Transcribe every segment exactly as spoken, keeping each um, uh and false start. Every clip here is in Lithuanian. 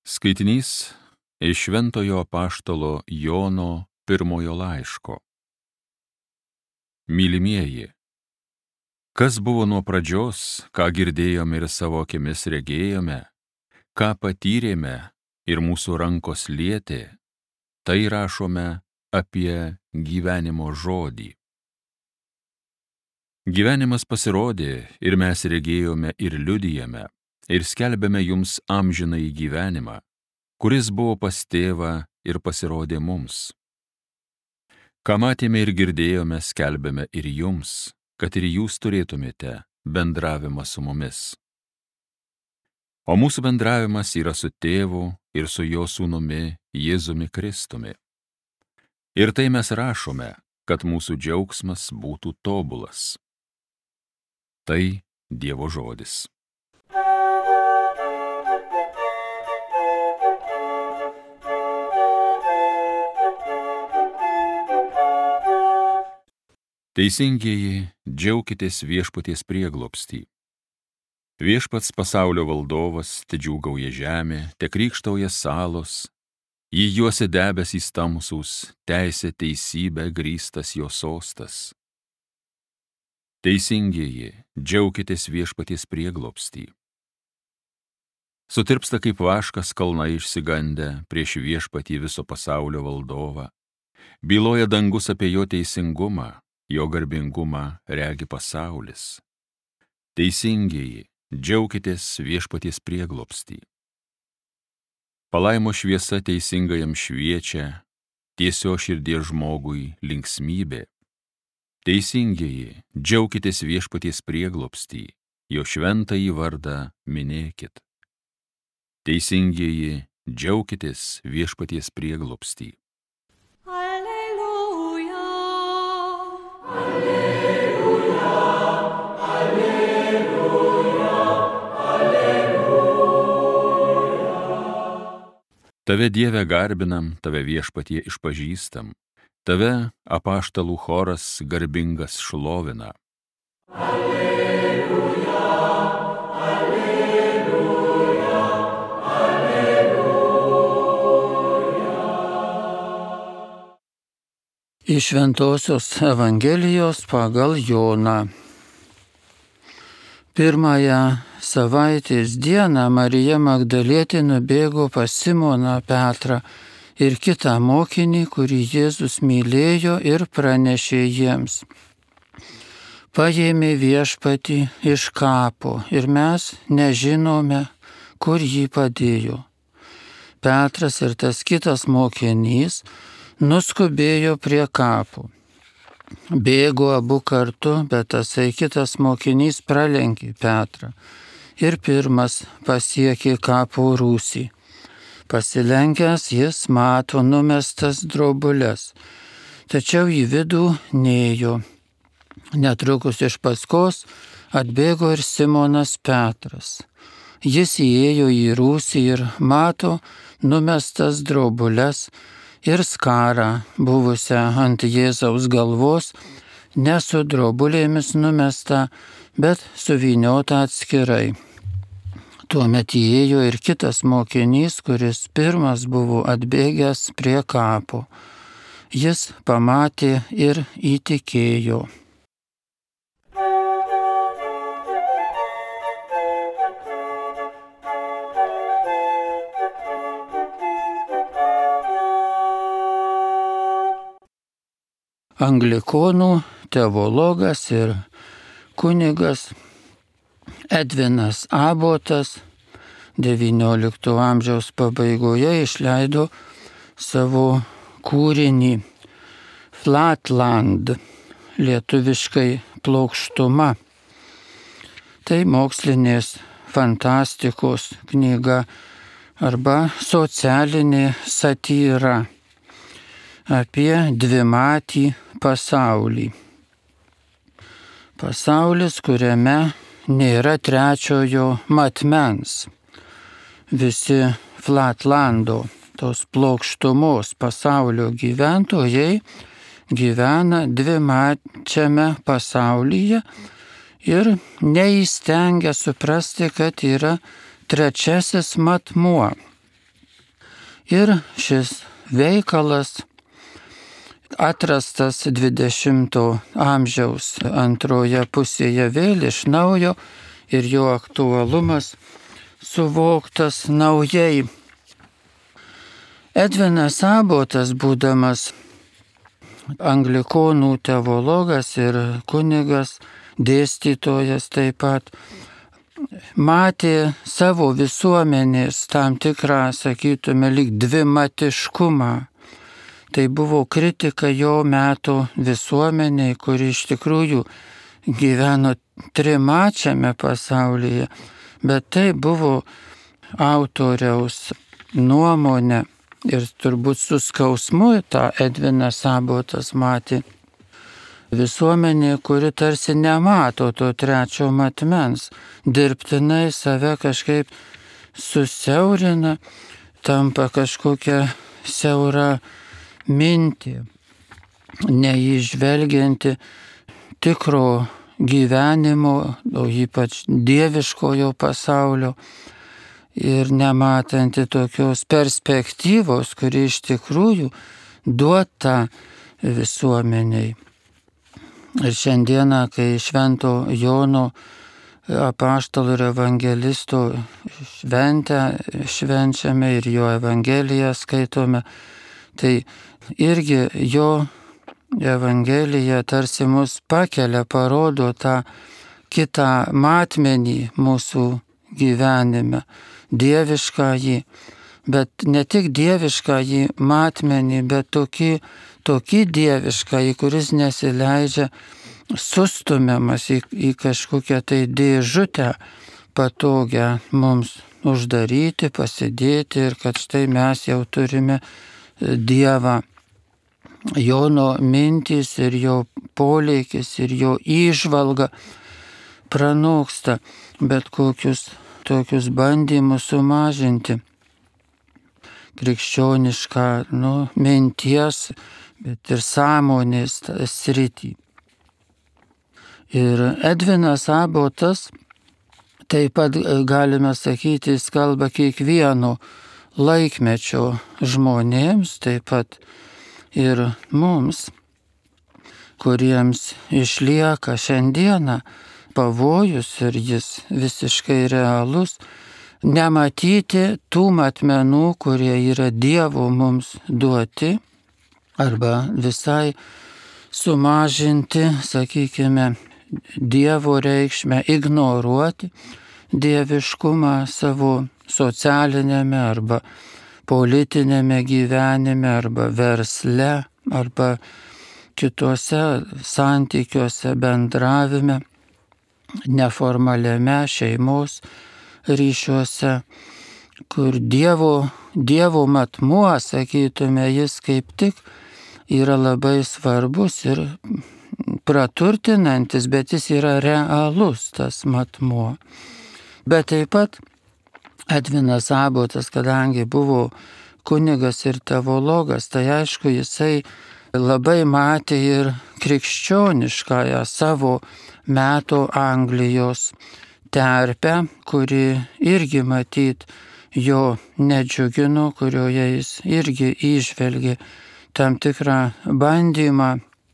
Skaitinys iš Šventojo apaštalo Jono pirmojo laiško. Mylimieji, kas buvo nuo pradžios, ką girdėjome ir savo akimis regėjome, ką patyrėme ir mūsų rankos lietė, tai rašome apie gyvenimo žodį. Gyvenimas pasirodė ir mes regėjome ir liudijame ir skelbėme jums amžinąjį gyvenimą, kuris buvo pas tėvą ir pasirodė mums. Ką matėme ir girdėjome, skelbėme ir jums, kad ir jūs turėtumėte bendravimą su mumis. O mūsų bendravimas yra su tėvu ir su jo sūnumi Jėzumi Kristumi. Ir tai mes rašome, kad mūsų džiaugsmas būtų tobulas. Tai Dievo žodis. Teisingieji, džiaukitės viešpaties prieglobstį. Viešpats pasaulio valdovas, te džiūgauja žemė, te krykštauja salos, jį juosia debesys tamsūs, teisė teisybė grįstas jo sostas. Teisingieji, džiaukitės viešpaties prieglobstį. Sutirpsta kaip vaškas kalnai išsigandę prieš viešpatį viso pasaulio valdovą, byloja dangus apie jo teisingumą, jo garbingumą regi pasaulis. Teisingieji, džiaukitės viešpaties prieglobstį. Palaimo šviesa teisingajam šviečia, tiesio širdies žmogui linksmybė. Teisingieji, džiaukitės viešpaties prieglobstį, jo šventąjį vardą minėkit. Teisingieji, džiaukitės viešpaties prieglobstį. Tave, Dieve, garbinam, tave viešpatie išpažįstam, tave apaštalų choras garbingas šlovina. Alleluja, alleluja, alleluja. Iš Šventosios Evangelijos pagal Joną. Pirmąją savaitės dieną Marija Magdalietė nubėgo pas Simoną Petrą ir kitą mokinį, kurį Jėzus mylėjo, ir pranešė jiems: paėmė viešpatį iš kapo ir mes nežinome, kur jį padėjo. Petras ir tas kitas mokinys nuskubėjo prie kapo. Bėgo abu kartu, bet tasai kitas mokinys pralenkė Petrą ir pirmas pasiekė kapo rūsį. Pasilenkęs jis mato numestas drobules, tačiau į vidų nėjo. Netrukus iš paskos atbėgo ir Simonas Petras. Jis įėjo į rūsį ir mato numestas drobules ir skarą, buvusią ant Jėzaus galvos, ne su drobulėmis numesta, bet suvyniota atskirai. Tuomet įėjo ir kitas mokinys, kuris pirmas buvo atbėgęs prie kapo. Jis pamatė ir įtikėjo. Anglikonų teologas ir kunigas Edvinas Abotas devyniolikto amžiaus pabaigoje išleido savo kūrinį Flatland, lietuviškai plokštuma. Tai mokslinės fantastikos knyga arba socialinė satyra apie dvimatį pasaulį. Pasaulis, kuriame nėra trečiojo matmens. Visi Flatlando, tos plokštumos pasaulio gyventojai, gyvena dvimačiame pasaulyje ir neįstengia suprasti, kad yra trečiasis matmuo. Ir šis veikalas atrastas dvidešimto amžiaus antroje pusėje vėl iš naujo ir jo aktualumas suvoktas naujai. Edvinas Abotas, būdamas anglikonų teologas ir kunigas, dėstytojas taip pat, matė savo visuomenės tam tikrą, sakytume, lyg dvimatiškumą. Tai buvo kritika jo metų visuomeniai, kuri iš tikrųjų gyveno trimačiame pasaulyje, bet tai buvo autoriaus nuomonė ir turbūt su skausmu tą Edvinas Abotas matė. Visuomenė, kuri tarsi nemato to trečio matmens, dirbtinai save kažkaip susiaurina, tampa kažkokia siaura mintį, neįžvelgianti tikro gyvenimo, o ypač dieviškojo pasaulio ir nematanti tokios perspektyvos, kuri iš tikrųjų duota visuomeniai. Ir šiandieną, kai Švento Jono apaštalo ir evangelisto šventę švenčiame ir jo evangeliją skaitome, tai irgi jo evangelija tarsi mus pakelia, parodo tą kitą matmenį mūsų gyvenime, dieviškąjį, bet ne tik dieviškąjį matmenį, bet tokį, tokį dieviškąjį, kuris nesileidžia sustumiamas į, į kažkokią tai dėžutę patogią mums uždaryti, pasidėti ir kad štai mes jau turime Dievą. Jono mintys ir jo poleikis ir jo įžvalga pranoksta bet kokius tokius bandymus sumažinti krikščionišką, nu, minties, bet ir sąmonės sritį. Ir Edvinas Abotas, taip pat galime sakyti, jis kalba kiekvieno laikmečio žmonėms, taip pat ir mums, kuriems išlieka šiandieną pavojus ir jis visiškai realus, nematyti tų matmenų, kurie yra Dievo mums duoti, arba visai sumažinti, sakykime, Dievo reikšmę, ignoruoti dieviškumą savo socialinėme arba politinėme gyvenime, arba versle, arba kituose santykiuose bendravime, neformaliame šeimos ryšiuose, kur Dievo, dievo matmuo, sakytume, jis kaip tik yra labai svarbus ir praturtinantis, bet jis yra realus tas matmuo. Bet taip pat Edvinas Abotas, kadangi buvo kunigas ir teologas, tai aišku, jisai labai matė ir krikščioniškąją savo metų Anglijos terpę, kuri irgi matyt jo nedžiugino, kurioje jis irgi įžvelgė tam tikrą bandymą,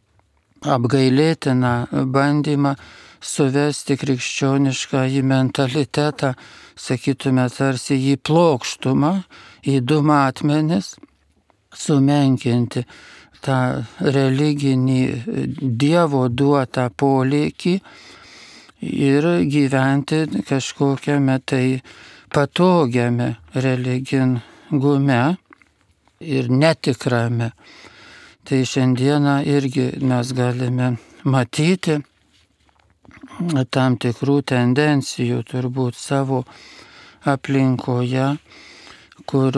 apgailėtiną bandymą suvesti krikščioniškąjį mentalitetą, sakytume, tarsi į plokštumą, į du matmenis, sumenkinti tą religinį Dievo duotą polėkį ir gyventi kažkokiame tai patogiame religingume ir netikrame. Tai šiandieną irgi mes galime matyti tam tikrų tendencijų turbūt savo aplinkoje, kur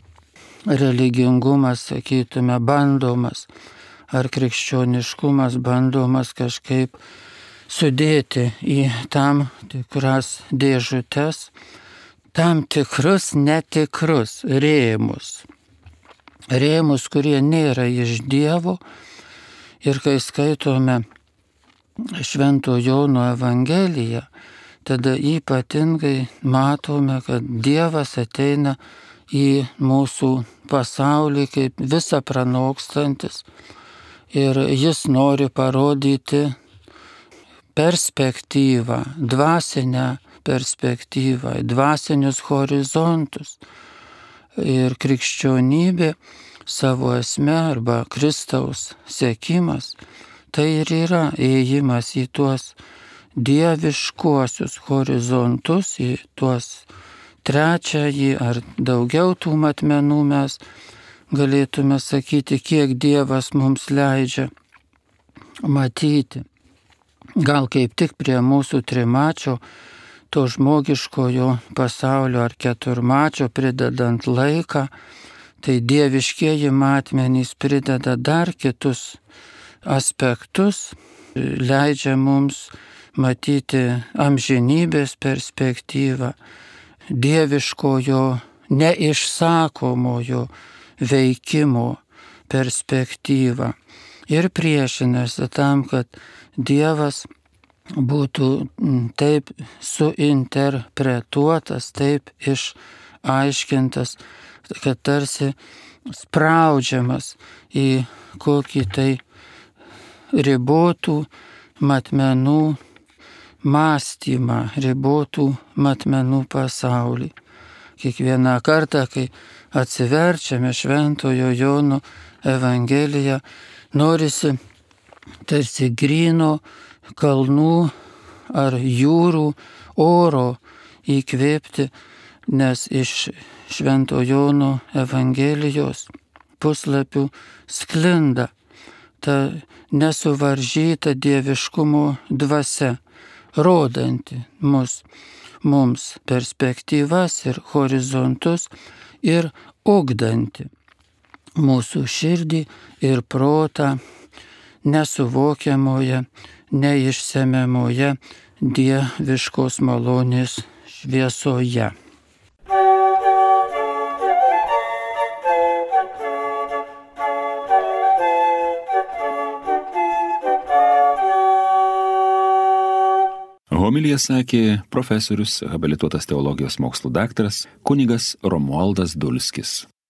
religingumas, sakytume, bandomas, ar krikščioniškumas bandomas kažkaip sudėti į tam tikras dėžutes, tam tikrus netikrus rėmus. Rėmus, kurie nėra iš Dievo. Ir kai skaitome Švento Jono Evangeliją, tada ypatingai matome, kad Dievas ateina į mūsų pasaulį kaip visą pranokstantis. Ir jis nori parodyti perspektyvą, dvasinę perspektyvą, dvasinius horizontus. Ir krikščionybė savo esme arba Kristaus sekimas, tai ir yra ėjimas į tuos dieviškuosius horizontus, į tuos trečiąjį ar daugiau tų matmenų mes galėtume sakyti, kiek Dievas mums leidžia matyti. Gal kaip tik prie mūsų trimačio, to žmogiškojo pasaulio ar keturmačio pridedant laiką, tai dieviškieji matmenys prideda dar kitus aspektus, leidžia mums matyti amžinybės perspektyvą, dieviškojo neišsakomojo veikimo perspektyvą ir priešinasi tam, kad Dievas būtų taip suinterpretuotas, taip išaiškintas, kad tarsi spraudžiamas į kokį tai ribotų matmenų mąstymą, ribotų matmenų pasaulį. Kiekvieną kartą, kai atsiverčiame Šventojo Jono Evangeliją, norisi tarsi gryno kalnų ar jūrų oro įkvėpti, nes iš Švento Jono Evangelijos puslapių sklinda ta nesuvaržyta dieviškumo dvasia, rodanti mus, mums perspektyvas ir horizontus ir ugdanti mūsų širdį ir protą nesuvokiamoje, neišsemiamoje dieviškos malonės šviesoje. Homiliją sakė profesorius, habilituotas teologijos mokslų daktaras kunigas Romualdas Dulskis.